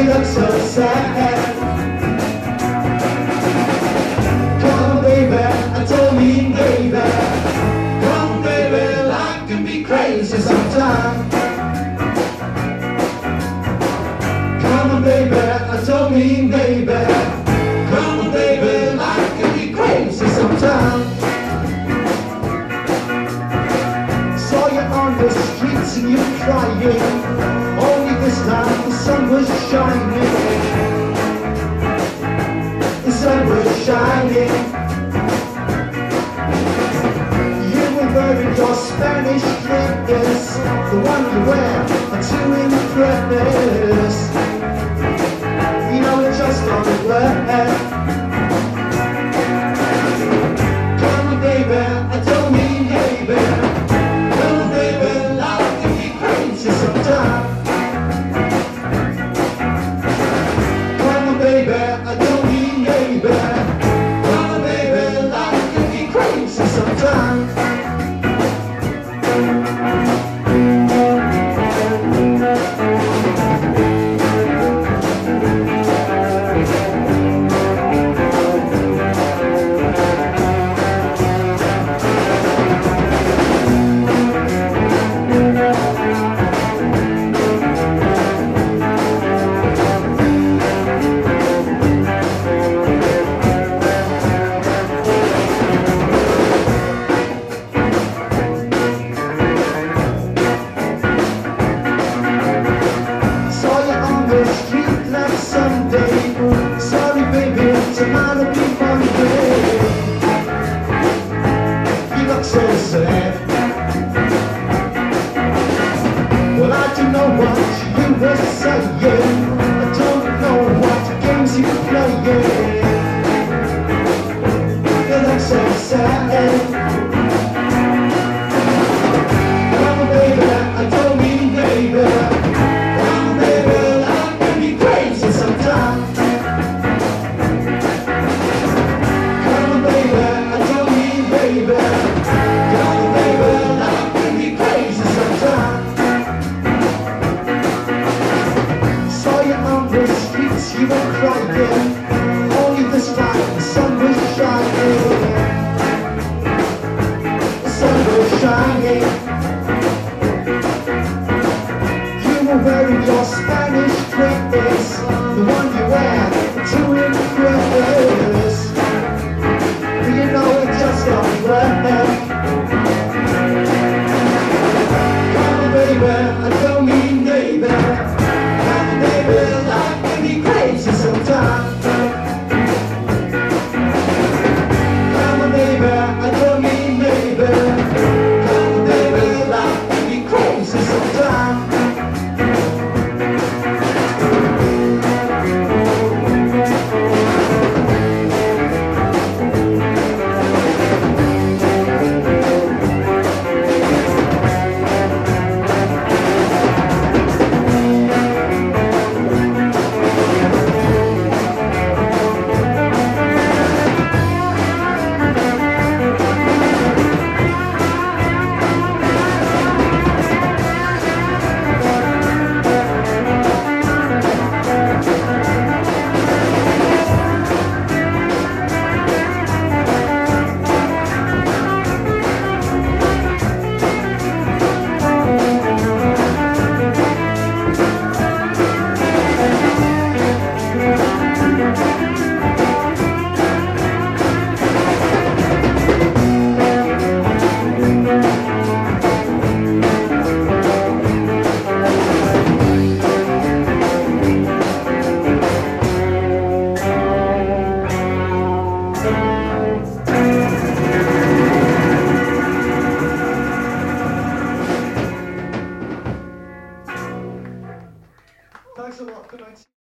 look so sad. Come on, baby, I told me, baby. Come on, baby, life can be crazy sometimes. Come on, baby, I told me, baby. Come on, baby, life can be crazy sometimes. Saw you on the streets and you were crying. Only this time the sun was shining. The sun was shining. You were wearing your Spanish dress, the one you wear to impress. You know it just don't work. Come on, baby, I told me, baby. Come on, baby, life can be crazy sometimes. Come on, baby, I told me, baby. Come on, baby, life can be crazy sometimes. Sorry baby, tomorrow be Monday. You look so sad. Well, I don't know what you were saying. I don't know what games you playing. You look so sad. Come on baby, I told me baby. You were crying.